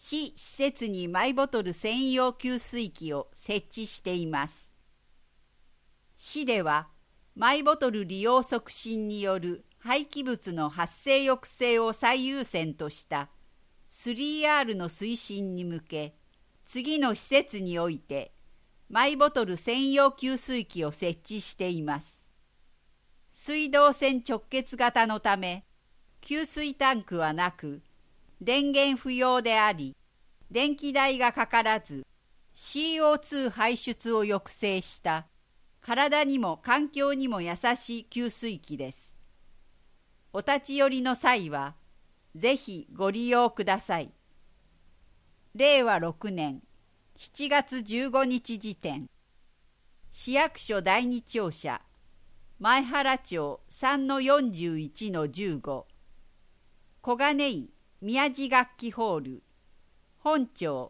市施設にマイボトル専用給水器を設置しています。市では、マイボトル利用促進による廃棄物の発生抑制を最優先とした 3R の推進に向け、次の施設においてマイボトル専用給水器を設置しています。水道線直結型のため、給水タンクはなく、電源不要であり、電気代がかからず、CO2 排出を抑制した体にも環境にも優しい給水器です。お立ち寄りの際は、ぜひご利用ください。令和6年7月15日時点、市役所第二庁舎、前原町 3-41-15、小金井宮地楽器ホール、本町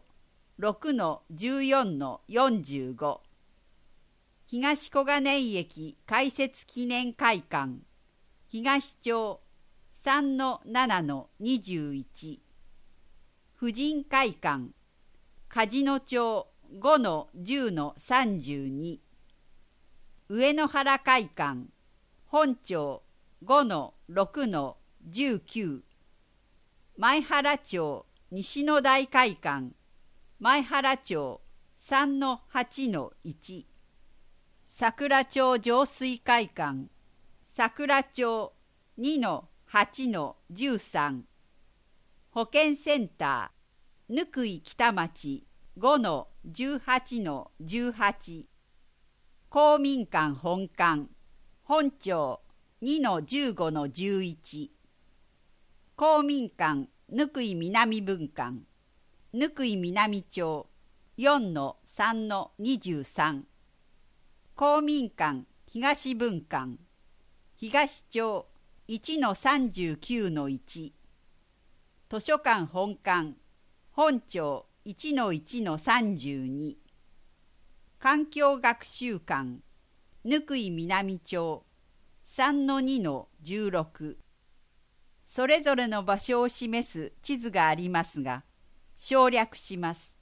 6-14-45、東小金井駅開設記念会館、東町 3-7-21、婦人会館、梶野町 5-10-32、上野原会館、本町 5-6-19、前原町西野台会館、前原町 3-8-1、桜町上水会館、桜町 2-8-13、保健センター、貫井北町 5-18-18、公民館本館、本町 2-15-11、公民館貫井南分館、貫井南町 4-3-23、公民館東分館、東町 1-39-1、図書館本館、本町 1-1-32、環境学習館、貫井南町 3-2-16、それぞれの場所を示す地図がありますが、省略します。